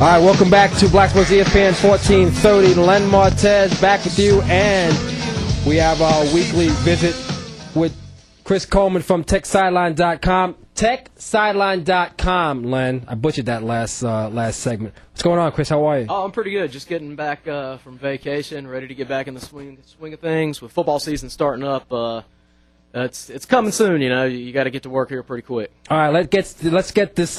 All right, welcome back to Black Sports ESPN 1430. Len Martez back with you, and we have our weekly visit with Chris Coleman from TechSideline.com. TechSideline.com, Len. I butchered that last segment. What's going on, Chris? How are you? Oh, I'm pretty good. Just getting back from vacation, ready to get back in the swing of things. With football season starting up, it's coming soon. You know, you got to get to work here pretty quick. All right, let's get this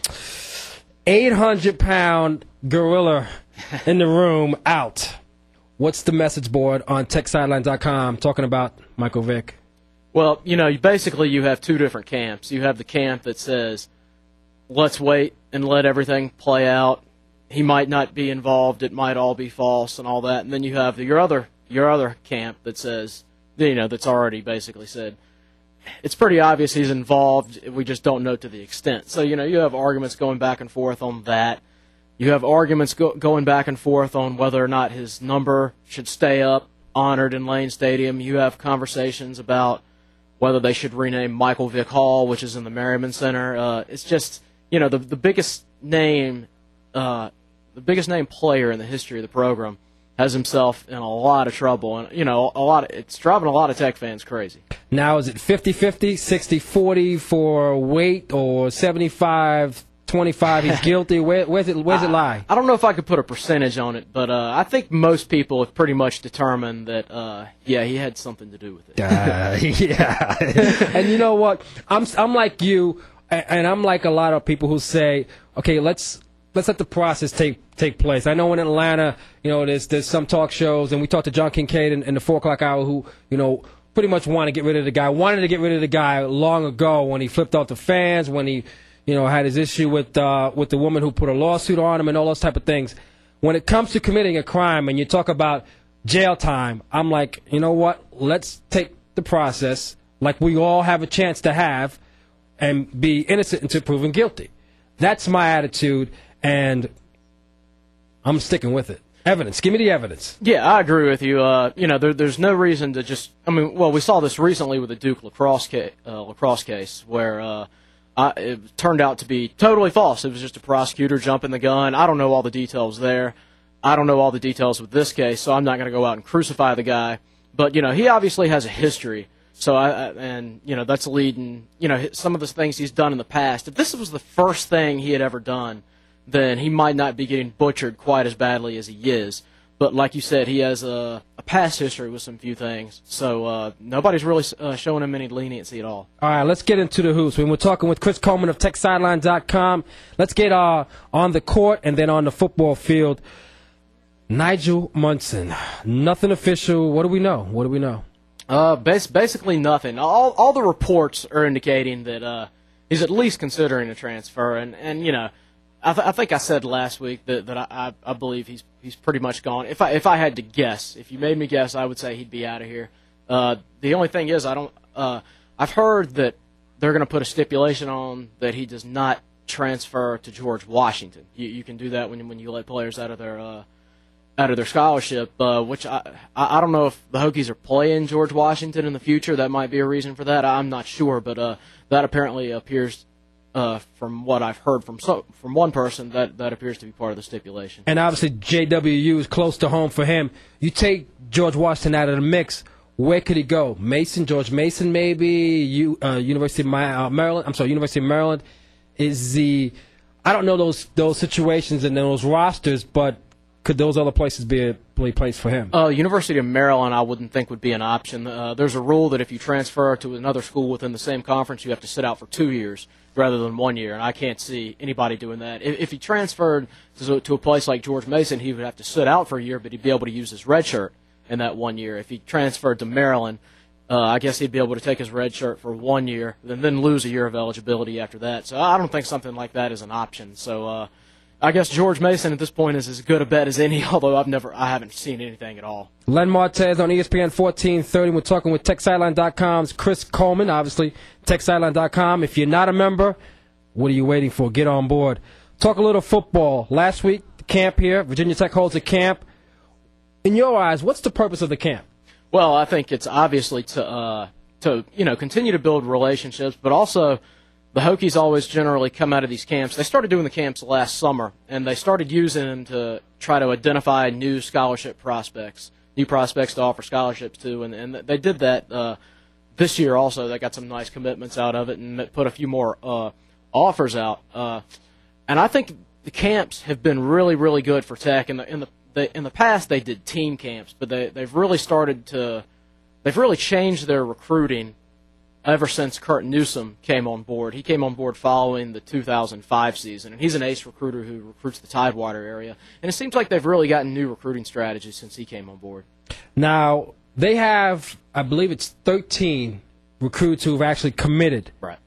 800-pound gorilla in the room out. What's the message board on TechSideline.com talking about Michael Vick? Well, you know, you have two different camps. You have the camp that says, let's wait and let everything play out. He might not be involved. It might all be false and all that. And then you have your other camp that says, you know, that's already basically said, it's pretty obvious he's involved. We just don't know to the extent. So, you know, you have arguments going back and forth on that. You have arguments going back and forth on whether or not his number should stay up, honored in Lane Stadium. You have conversations about whether they should rename Michael Vick Hall, which is in the Merriman Center. It's just, you know, the biggest name player in the history of the program has himself in a lot of trouble, and you know, it's driving a lot of Tech fans crazy. Now, is it 50-50, 60-40 for weight, or 75-25? He's guilty. Where's it lie? I don't know if I could put a percentage on it, but I think most people have pretty much determined that he had something to do with it. Yeah, and you know what? I'm like you, and I'm like a lot of people who say, okay, let's let the process take place. I know in Atlanta, you know, there's some talk shows, and we talked to John Kincaid in the 4 o'clock hour, who, you know, pretty much wanted to get rid of the guy. Wanted to get rid of the guy long ago when he flipped out the fans, when he, you know, had his issue with the woman who put a lawsuit on him and all those type of things. When it comes to committing a crime and you talk about jail time, I'm like, you know what? Let's take the process like we all have a chance to have and be innocent until proven guilty. That's my attitude, and I'm sticking with it. Evidence. Give me the evidence. Yeah, I agree with you. You know, there's no reason to just. I mean, well, we saw this recently with the Duke lacrosse case, where it turned out to be totally false. It was just a prosecutor jumping the gun. I don't know all the details there. I don't know all the details with this case, so I'm not going to go out and crucify the guy. But you know, he obviously has a history. So and you know, that's leading. You know, some of the things he's done in the past. If this was the first thing he had ever done, then he might not be getting butchered quite as badly as he is. But like you said, he has a past history with some few things. So nobody's really showing him any leniency at all. All right, let's get into the hoops. When we're talking with Chris Coleman of TechSideline.com, let's get on the court and then on the football field. Nigel Munson, nothing official. What do we know? Basically nothing. All the reports are indicating that he's at least considering a transfer, and you know, I think I said last week that I believe he's pretty much gone. If I had to guess, if you made me guess, I would say he'd be out of here. The only thing is, I've heard that they're going to put a stipulation on that he does not transfer to George Washington. You can do that when you let players out of their scholarship, which I don't know if the Hokies are playing George Washington in the future. That might be a reason for that. I'm not sure, but that apparently appears, from what I've heard from one person, that appears to be part of the stipulation. And obviously JWU is close to home for him. You take George Washington out of the mix, where could he go? George Mason maybe? University of Maryland? I'm sorry, University of Maryland. I don't know those situations and those rosters, but could those other places be a place for him? University of Maryland, I wouldn't think would be an option. There's a rule that if you transfer to another school within the same conference, you have to sit out for 2 years rather than 1 year, and I can't see anybody doing that. If he transferred to a place like George Mason, he would have to sit out for a year, but he'd be able to use his red shirt in that 1 year. If he transferred to Maryland, I guess he'd be able to take his red shirt for 1 year, and then lose a year of eligibility after that. So I don't think something like that is an option. So I guess George Mason at this point is as good a bet as any, although I haven't seen anything at all. Len Martez on ESPN 1430. We're talking with TechSideline.com's Chris Coleman, obviously, TechSideline.com. If you're not a member, what are you waiting for? Get on board. Talk a little football. Last week, the camp here, Virginia Tech holds a camp. In your eyes, what's the purpose of the camp? Well, I think it's obviously to continue to build relationships, but also the Hokies always generally come out of these camps. They started doing the camps last summer, and they started using them to try to identify new scholarship prospects, new prospects to offer scholarships to, and they did that this year also. They got some nice commitments out of it and put a few more offers out. And I think the camps have been really, really good for Tech. In the past, they did team camps, but they've really changed their recruiting ever since Kurt Newsom came on board. He came on board following the 2005 season, and he's an ace recruiter who recruits the Tidewater area. And it seems like they've really gotten new recruiting strategies since he came on board. Now, they have, I believe it's 13 recruits who have actually committed. Right.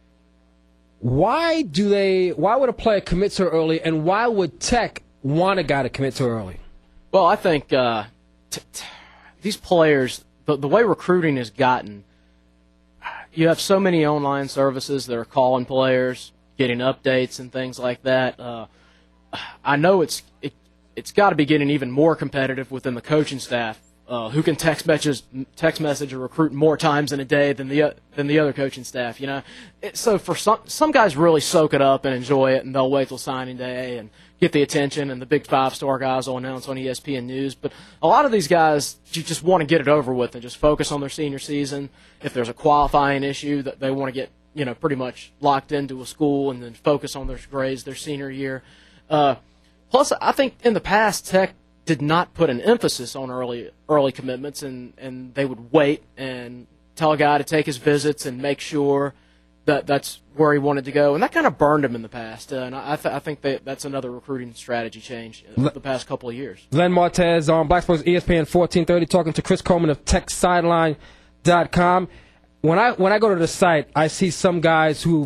Why would a player commit so early, and why would Tech want a guy to commit so early? Well, I think these players, the way recruiting has gotten, you have so many online services that are calling players, getting updates and things like that. I know it's got to be getting even more competitive within the coaching staff, who can text message a recruit more times in a day than the other coaching staff. You know, so for some guys really soak it up and enjoy it, and they'll wait till signing day and get the attention, and the big 5-star guys will announce on ESPN News. But a lot of these guys, you just want to get it over with and just focus on their senior season. If there's a qualifying issue that they want to get, pretty much locked into a school and then focus on their grades their senior year. Plus, I think in the past, Tech did not put an emphasis on early commitments, and they would wait and tell a guy to take his visits and make sure that that's where he wanted to go, and that kind of burned him in the past. And I think that's another recruiting strategy change in the past couple of years. Len Martez on Black Sports ESPN 1430 talking to Chris Coleman of TechSideline.com. When I go to the site, I see some guys who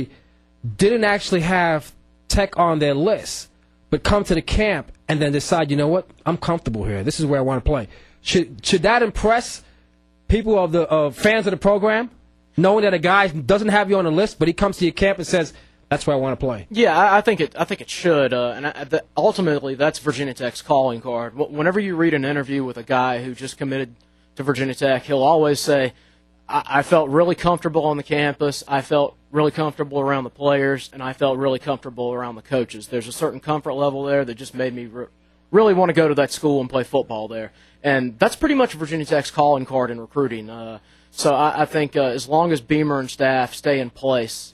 didn't actually have Tech on their list, but come to the camp and then decide, you know what, I'm comfortable here. This is where I want to play. Should that impress people of fans of the program? Knowing that a guy doesn't have you on the list, but he comes to your camp and says, "That's where I want to play." Yeah, I think it should, and ultimately that's Virginia Tech's calling card. Whenever you read an interview with a guy who just committed to Virginia Tech, he'll always say, "I felt really comfortable on the campus. I felt really comfortable around the players, and I felt really comfortable around the coaches. There's a certain comfort level there that just made me really want to go to that school and play football there." And that's pretty much Virginia Tech's calling card in recruiting. So I think as long as Beamer and staff stay in place,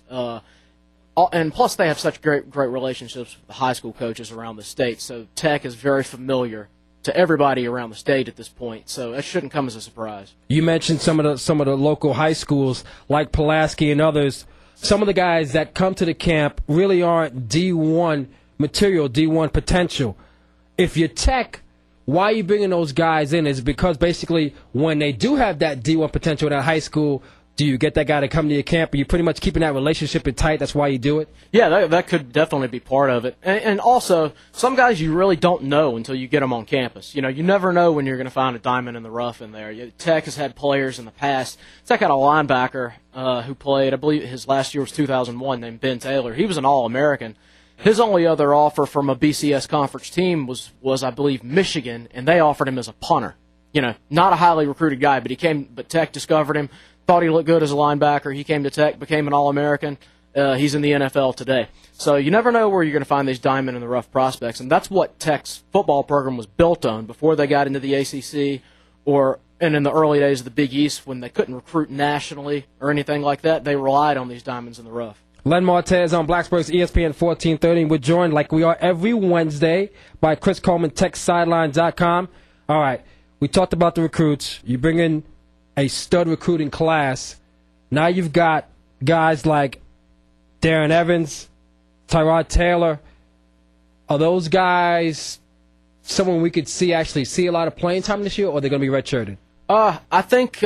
and plus they have such great relationships with the high school coaches around the state, so Tech is very familiar to everybody around the state at this point. So it shouldn't come as a surprise. You mentioned some of the local high schools like Pulaski and others. Some of the guys that come to the camp really aren't D1 material, D1 potential. If you're Tech, why are you bringing those guys in? Is it because basically when they do have that D1 potential in high school, do you get that guy to come to your camp? Are you pretty much keeping that relationship in tight? That's why you do it? Yeah, that could definitely be part of it. And also, some guys you really don't know until you get them on campus. You never know when you're going to find a diamond in the rough in there. Tech has had players in the past. Tech had a linebacker who played, I believe his last year was 2001, named Ben Taylor. He was an All-American. His only other offer from a BCS conference team was I believe Michigan, and they offered him as a punter. Not a highly recruited guy, but Tech discovered him, thought he looked good as a linebacker. He came to Tech, became an All-American. He's in the NFL today. So you never know where you're going to find these diamond in the rough prospects, and that's what Tech's football program was built on before they got into the ACC and in the early days of the Big East when they couldn't recruit nationally or anything like that. They relied on these diamonds in the rough. Len Martez on Black Sports ESPN 1430. We're joined like we are every Wednesday by Chris Coleman, TechSideline.com. All right, we talked about the recruits. You bring in a stud recruiting class. Now you've got guys like Darren Evans, Tyrod Taylor. Are those guys someone we could see a lot of playing time this year, or are they going to be redshirted? I think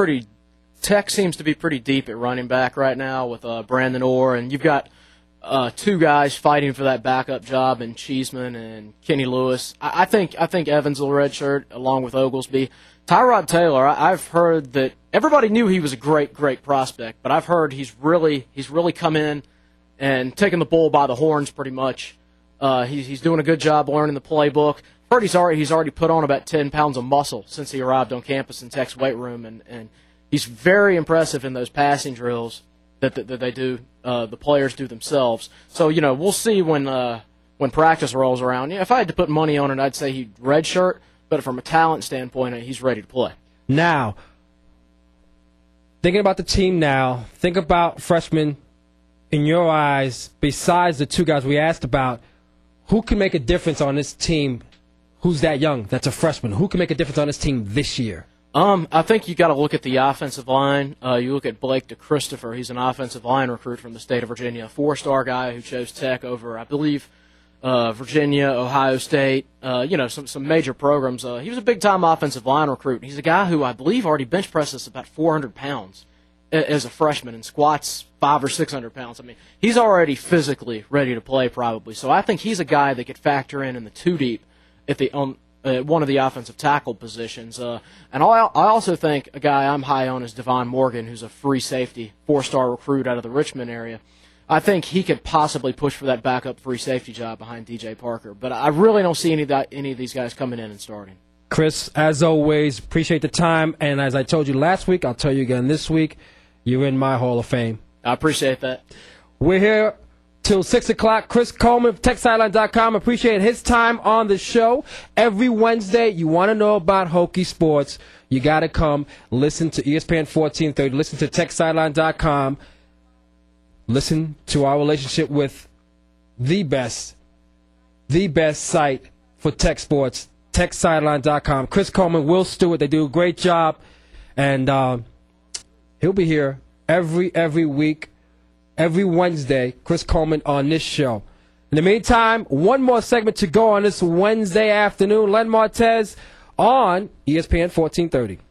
Tech seems to be pretty deep at running back right now with Brandon Orr, and you've got two guys fighting for that backup job in Cheeseman and Kenny Lewis. I think Evans will redshirt along with Oglesby. Tyrod Taylor, I've heard that everybody knew he was a great prospect, but I've heard he's really come in and taken the bull by the horns pretty much. He's doing a good job learning the playbook. I've heard he's already put on about 10 pounds of muscle since he arrived on campus in Tech's weight room, and he's very impressive in those passing drills. that they do, the players do themselves. So, we'll see when practice rolls around. If I had to put money on it, I'd say he'd redshirt, but from a talent standpoint, he's ready to play. Now, thinking about the team now, think about freshmen in your eyes, besides the two guys we asked about, who can make a difference on this team who's that young, that's a freshman? Who can make a difference on this team this year? I think you got to look at the offensive line. You look at Blake DeChristopher. He's an offensive line recruit from the state of Virginia, a four-star guy who chose Tech over, I believe, Virginia, Ohio State, some major programs. He was a big-time offensive line recruit. He's a guy who I believe already bench presses about 400 pounds as a freshman and squats 500 or 600 pounds. I mean, he's already physically ready to play probably. So I think he's a guy that could factor in the two deep at one of the offensive tackle positions. And I also think a guy I'm high on is Devon Morgan, who's a free safety, four-star recruit out of the Richmond area. I think he could possibly push for that backup free safety job behind DJ Parker. But I really don't see any of these guys coming in and starting. Chris, as always, appreciate the time. And as I told you last week, I'll tell you again this week, you're in my Hall of Fame. I appreciate that. We're here till 6 o'clock. Chris Coleman of TechSideline.com. Appreciate his time on the show. Every Wednesday, you want to know about Hokie sports, you got to come listen to ESPN 1430. Listen to TechSideline.com. Listen to our relationship with the best site for tech sports, TechSideline.com. Chris Coleman, Will Stewart, they do a great job. And he'll be here every week, every Wednesday, Chris Coleman on this show. In the meantime, one more segment to go on this Wednesday afternoon. Len Martez on ESPN 1430.